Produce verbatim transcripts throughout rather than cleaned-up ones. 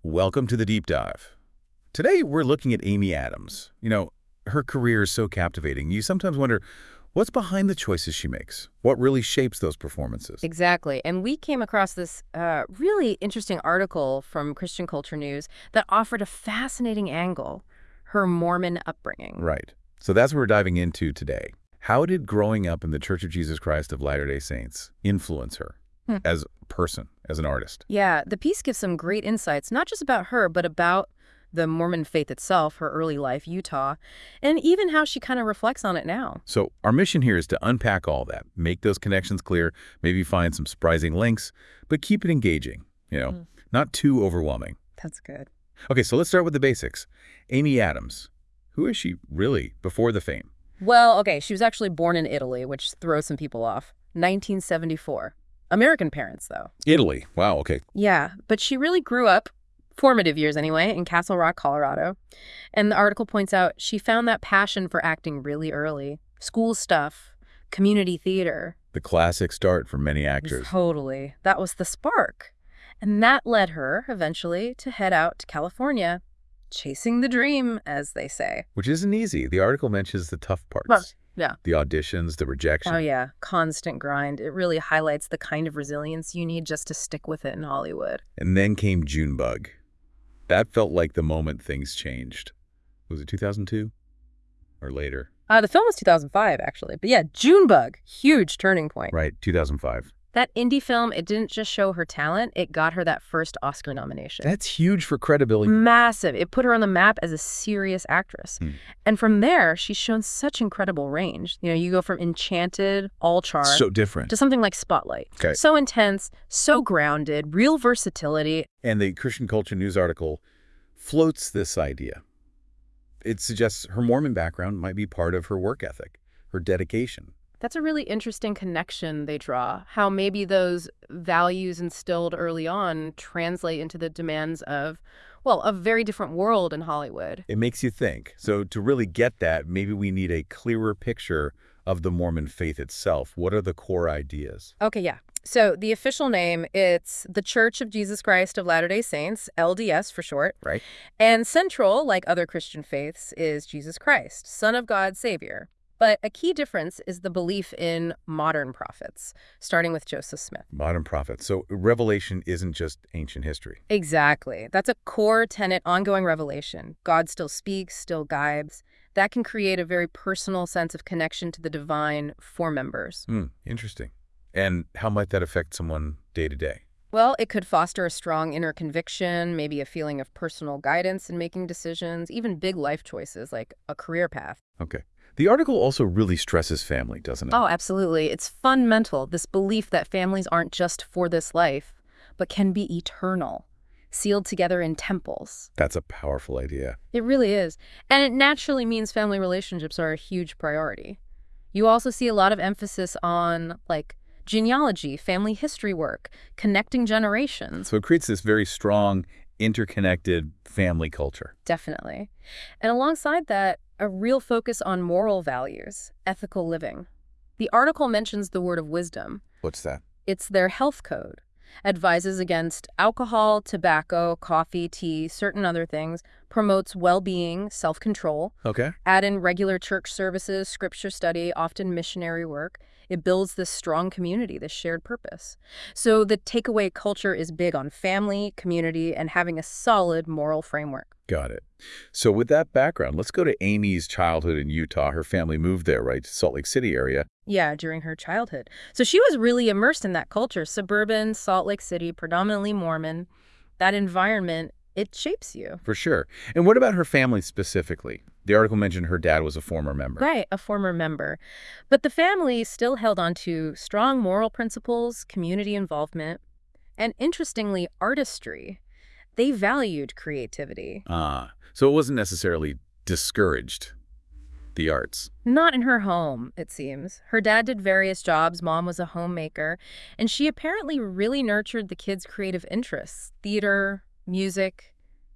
Welcome to the Deep Dive. Today, we're looking at Amy Adams. You know, her career is so captivating. You sometimes wonder, what's behind the choices she makes? What really shapes those performances? Exactly. And we came across this uh, really interesting article from Christian Culture News that offered a fascinating angle, her Mormon upbringing. Right. So that's what we're diving into today. How did growing up in the Church of Jesus Christ of Latter-day Saints influence her Hmm. as a person, as an artist? Yeah, the piece gives some great insights, not just about her, but about the Mormon faith itself, her early life, Utah, and even how she kind of reflects on it now. So our mission here is to unpack all that, make those connections clear, maybe find some surprising links, but keep it engaging, you know, Mm. not too overwhelming. That's good. Okay, so let's start with the basics. Amy Adams. Who is she really before the fame? Well, okay, she was actually born in Italy, which throws some people off. nineteen seventy-four. American parents, though. Italy. Wow, okay. Yeah, but she really grew up, formative years anyway, in Castle Rock, Colorado. And the article points out she found that passion for acting really early. School stuff, community theater. The classic start for many actors. Totally. That was the spark. And that led her, eventually, to head out to California, chasing the dream, as they say. Which isn't easy. The article mentions the tough parts. Well, yeah. The auditions, the rejection. Oh, yeah. Constant grind. It really highlights the kind of resilience you need just to stick with it in Hollywood. And then came Junebug. That felt like the moment things changed. Was it two thousand two? Or later? Uh, the film was two thousand five, actually. But yeah, Junebug, huge turning point. Right, two thousand five. That indie film, it didn't just show her talent, it got her that first Oscar nomination. That's huge for credibility. Massive. It put her on the map as a serious actress. Hmm. And from there, she's shown such incredible range. You know, you go from Enchanted, All Char, So different. to something like Spotlight. Okay. So intense, so grounded, real versatility. And the Christian Culture News article floats this idea. It suggests her Mormon background might be part of her work ethic, her dedication. That's a really interesting connection they draw, how maybe those values instilled early on translate into the demands of, well, a very different world in Hollywood. It makes you think. So to really get that, maybe we need a clearer picture of the Mormon faith itself. What are the core ideas? Okay, yeah. So the official name, it's the Church of Jesus Christ of Latter-day Saints, L D S for short. Right. And central, like other Christian faiths, is Jesus Christ, Son of God, Savior. But a key difference is the belief in modern prophets, starting with Joseph Smith. Modern prophets. So Revelation isn't just ancient history. Exactly. That's a core tenet, ongoing revelation. God still speaks, still guides. That can create a very personal sense of connection to the divine for members. Hmm, interesting. And how might that affect someone day to day? Well, it could foster a strong inner conviction, maybe a feeling of personal guidance in making decisions, even big life choices like a career path. Okay. The article also really stresses family, doesn't it? Oh, absolutely. It's fundamental, this belief that families aren't just for this life, but can be eternal, sealed together in temples. That's a powerful idea. It really is. And it naturally means family relationships are a huge priority. You also see a lot of emphasis on, like, genealogy, family history work, connecting generations. So it creates this very strong, interconnected family culture. Definitely. And alongside that, a real focus on moral values, ethical living. The article mentions the word of wisdom. What's that? It's their health code. Advises against alcohol, tobacco, coffee, tea, certain other things, promotes well-being, self-control. Okay. Add in regular church services, scripture study, often missionary work. It builds this strong community, this shared purpose. So the takeaway culture is big on family, community, and having a solid moral framework. Got it. So with that background, let's go to Amy's childhood in Utah. Her family moved there, right, to Salt Lake City area. Yeah, during her childhood. So she was really immersed in that culture, suburban, Salt Lake City, predominantly Mormon. That environment, it shapes you. For sure. And what about her family specifically? The article mentioned her dad was a former member. Right, a former member. But the family still held on to strong moral principles, community involvement, and interestingly, artistry. They valued creativity. Ah, so it wasn't necessarily discouraged, the arts. Not in her home, it seems. Her dad did various jobs, mom was a homemaker, and she apparently really nurtured the kids' creative interests, theater, music.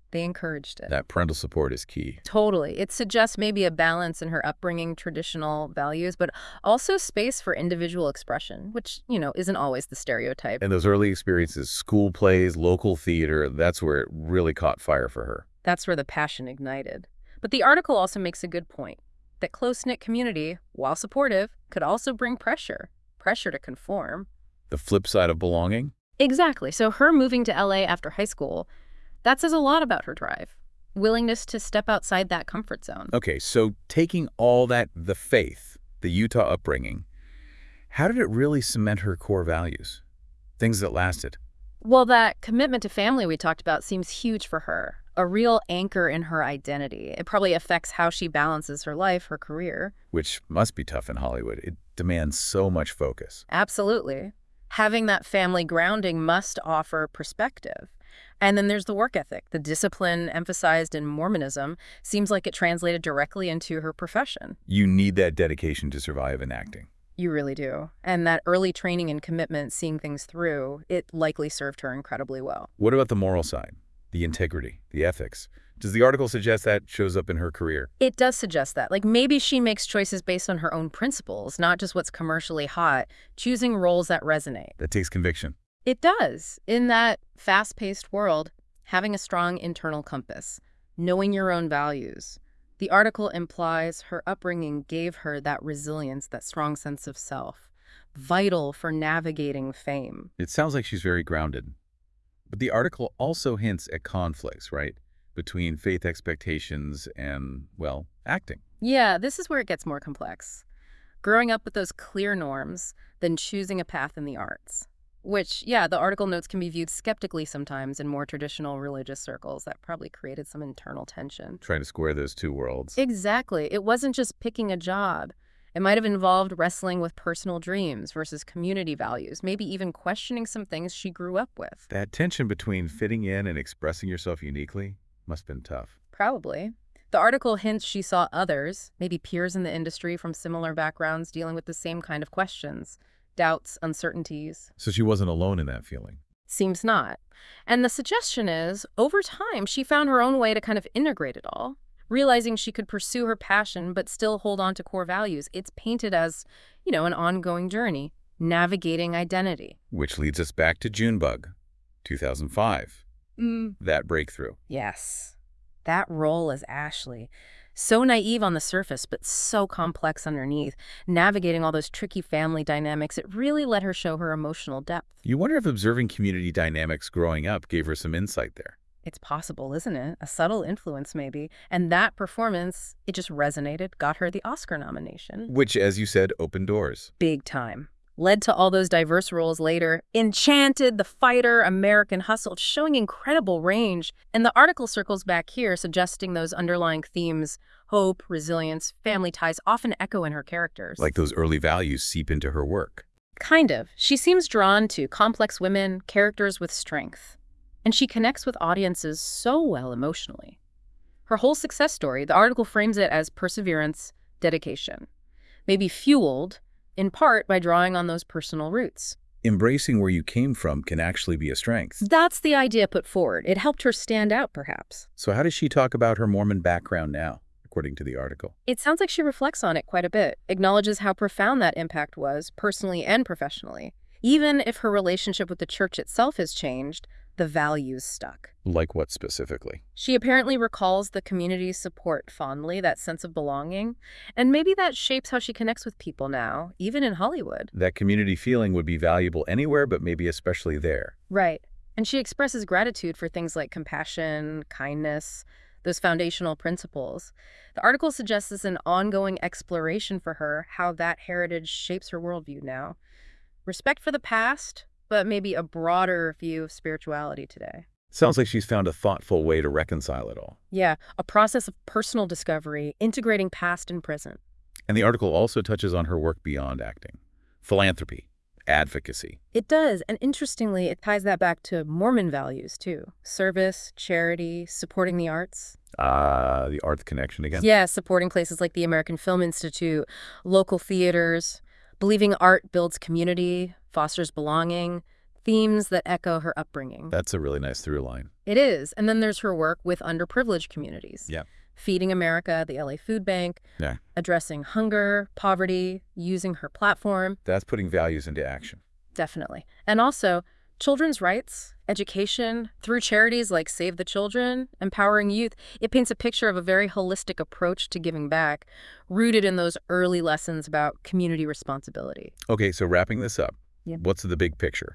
They encouraged it. That parental support is key. Totally. It suggests maybe a balance in her upbringing, traditional values, but also space for individual expression, which, you know, isn't always the stereotype. And those early experiences, school plays, local theater, that's where it really caught fire for her. That's where the passion ignited. But the article also makes a good point, that close-knit community, while supportive, could also bring pressure, pressure to conform. The flip side of belonging? Exactly. So her moving to L A after high school, that says a lot about her drive, willingness to step outside that comfort zone. Okay, so taking all that, the faith, the Utah upbringing, how did it really cement her core values? Things that lasted? Well, that commitment to family we talked about seems huge for her, a real anchor in her identity. It probably affects how she balances her life, her career. Which must be tough in Hollywood. It demands so much focus. Absolutely. Having that family grounding must offer perspective. And then there's the work ethic. The discipline emphasized in Mormonism seems like it translated directly into her profession. You need that dedication to survive in acting. You really do. And that early training and commitment, seeing things through, it likely served her incredibly well. What about the moral side? The integrity, the ethics? Does the article suggest that shows up in her career? It does suggest that. Like maybe she makes choices based on her own principles, not just what's commercially hot, choosing roles that resonate. That takes conviction. It does. In that fast-paced world, having a strong internal compass, knowing your own values. The article implies her upbringing gave her that resilience, that strong sense of self, vital for navigating fame. It sounds like she's very grounded. But the article also hints at conflicts, right? Between faith expectations and, well, acting. Yeah, this is where it gets more complex. Growing up with those clear norms, then choosing a path in the arts. Which, yeah, the article notes can be viewed skeptically sometimes in more traditional religious circles. That probably created some internal tension. Trying to square those two worlds. Exactly. It wasn't just picking a job. It might have involved wrestling with personal dreams versus community values, maybe even questioning some things she grew up with. That tension between fitting in and expressing yourself uniquely must have been tough. Probably. The article hints she saw others, maybe peers in the industry from similar backgrounds, dealing with the same kind of questions. Doubts, uncertainties. So she wasn't alone in that feeling. Seems not. And the suggestion is, over time, she found her own way to kind of integrate it all, realizing she could pursue her passion but still hold on to core values. It's painted as, you know, an ongoing journey, navigating identity. Which leads us back to Junebug, two thousand five. Mm. That breakthrough. Yes. That role as Ashley. So naive on the surface, but so complex underneath. Navigating all those tricky family dynamics, it really let her show her emotional depth. You wonder if observing community dynamics growing up gave her some insight there. It's possible, isn't it? A subtle influence, maybe. And that performance, it just resonated, got her the Oscar nomination. Which, as you said, opened doors. Big time. Led to all those diverse roles later. Enchanted, The Fighter, American Hustle, showing incredible range. And the article circles back here, suggesting those underlying themes, hope, resilience, family ties, often echo in her characters. Like those early values seep into her work. Kind of. She seems drawn to complex women, characters with strength. And she connects with audiences so well emotionally. Her whole success story, the article frames it as perseverance, dedication. Maybe fueled, in part, by drawing on those personal roots. Embracing where you came from can actually be a strength. That's the idea put forward. It helped her stand out, perhaps. So how does she talk about her Mormon background now, according to the article? It sounds like she reflects on it quite a bit, acknowledges how profound that impact was, personally and professionally. Even if her relationship with the church itself has changed, the values stuck. Like what specifically? She apparently recalls the community's support fondly, that sense of belonging, and maybe that shapes how she connects with people now, even in Hollywood. That community feeling would be valuable anywhere, but maybe especially there. Right. And she expresses gratitude for things like compassion, kindness, those foundational principles. The article suggests this an ongoing exploration for her, how that heritage shapes her worldview now. Respect for the past, but maybe a broader view of spirituality today. Sounds like she's found a thoughtful way to reconcile it all. Yeah, a process of personal discovery, integrating past and present. And the article also touches on her work beyond acting. Philanthropy, advocacy. It does, and interestingly, it ties that back to Mormon values, too. Service, charity, supporting the arts. Ah, uh, the art connection again. Yeah, supporting places like the American Film Institute, local theaters, believing art builds community, fosters belonging, themes that echo her upbringing. That's a really nice through line. It is. And then there's her work with underprivileged communities. Yeah. Feeding America, the L A Food Bank, Yeah. addressing hunger, poverty, using her platform. That's putting values into action. Definitely. And also, children's rights, education, through charities like Save the Children, empowering youth. It paints a picture of a very holistic approach to giving back, rooted in those early lessons about community responsibility. Okay, so wrapping this up, Yeah. what's the big picture?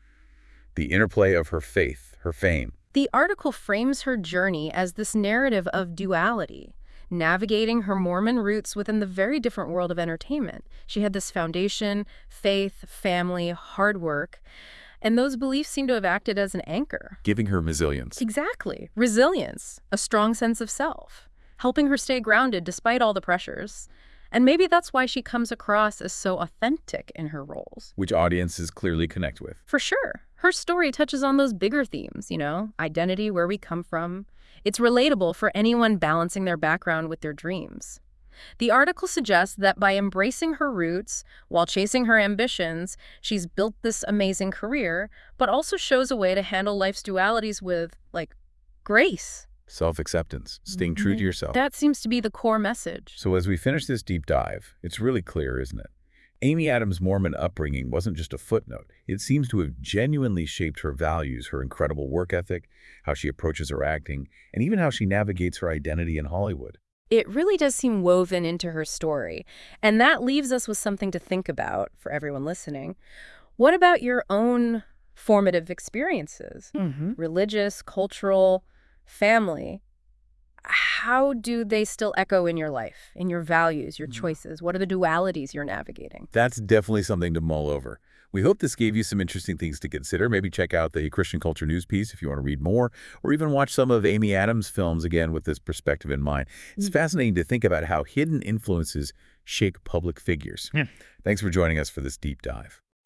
The interplay of her faith, her fame. The article frames her journey as this narrative of duality, navigating her Mormon roots within the very different world of entertainment. She had this foundation, faith, family, hard work, and those beliefs seem to have acted as an anchor. Giving her resilience. Exactly. Resilience, a strong sense of self, helping her stay grounded despite all the pressures. And maybe that's why she comes across as so authentic in her roles. Which audiences clearly connect with. For sure. Her story touches on those bigger themes, you know, identity, where we come from. It's relatable for anyone balancing their background with their dreams. The article suggests that by embracing her roots while chasing her ambitions, she's built this amazing career, but also shows a way to handle life's dualities with, like, grace. Self-acceptance, staying true to yourself. That seems to be the core message. So as we finish this deep dive, it's really clear, isn't it? Amy Adams' Mormon upbringing wasn't just a footnote. It seems to have genuinely shaped her values, her incredible work ethic, how she approaches her acting, and even how she navigates her identity in Hollywood. It really does seem woven into her story. And that leaves us with something to think about for everyone listening. What about your own formative experiences? Mm-hmm. Religious, cultural, family. How do they still echo in your life, in your values, your choices? What are the dualities you're navigating? That's definitely something to mull over. We hope this gave you some interesting things to consider. Maybe check out the Christian Culture News piece if you want to read more, or even watch some of Amy Adams' films again with this perspective in mind. It's Mm. fascinating to think about how hidden influences shape public figures. Yeah. Thanks for joining us for this deep dive.